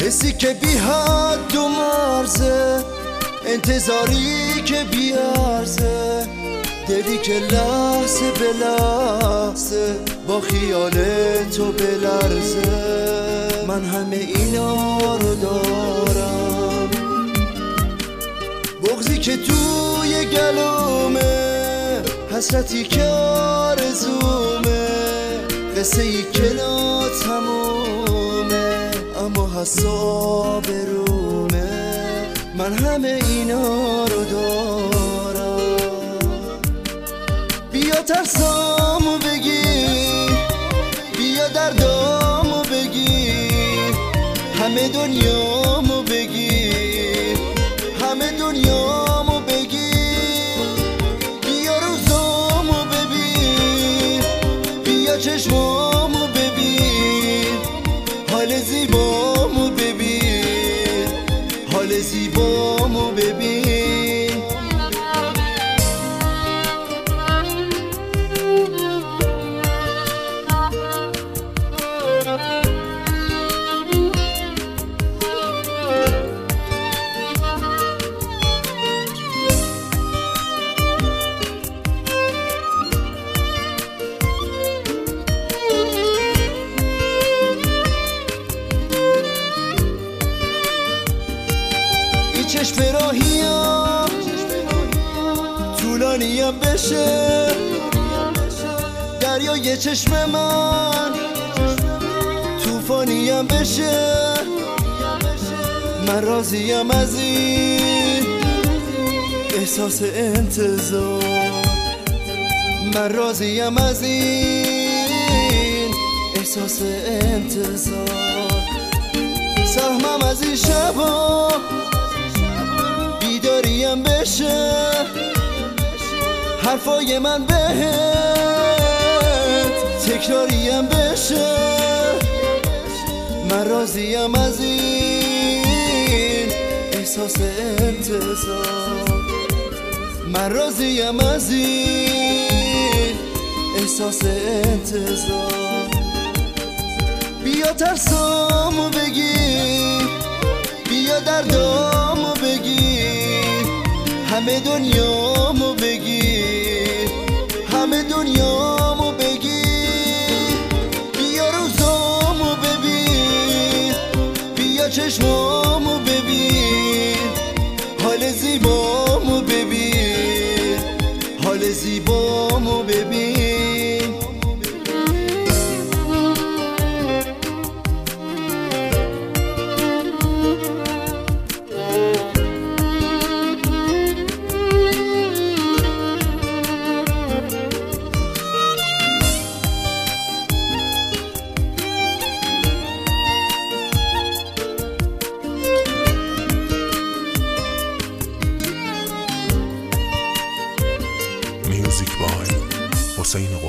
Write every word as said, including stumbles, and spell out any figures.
حسی که بی حد و مرزه، انتظاری که بی عرضه، دلی که لحظه به لحظه با خیال تو بلرزه. من همه اینا رو دارم، بغضی که توی گلومه، حسرتی که آرزومه، قصه ای که ناتمومه اما حساب رومه. من همه اینا رو دارم. بیا ترسامو بگی، بیا دردامو بگی، همه دنیامو بگی، همه دنیامو بگی. بیا روزامو ببین، بیا چشمامو ببین، حال زیبامو ببین، حال زیبامو ببین. چشم راهیم طولانیم بشه، دریای چشم من طوفانیم بشه. من راضیم از این احساس انتظار، من راضیم از این احساس انتظار. سهمم از این شبا بیداریم بشه، حرفای من بهت تکراریم بشه. من راضیم از این احساس انتظار، من راضیم از این احساس انتظار. بیا ترسامو بگی، بیا دردامو بگی، همه دنیامو بگی، همه دنیامو بگی. بیا روزامو ببین، بیا چشمامو ببین، حال زیبامو ببین، حال زیبامو ببین. Music by Hossein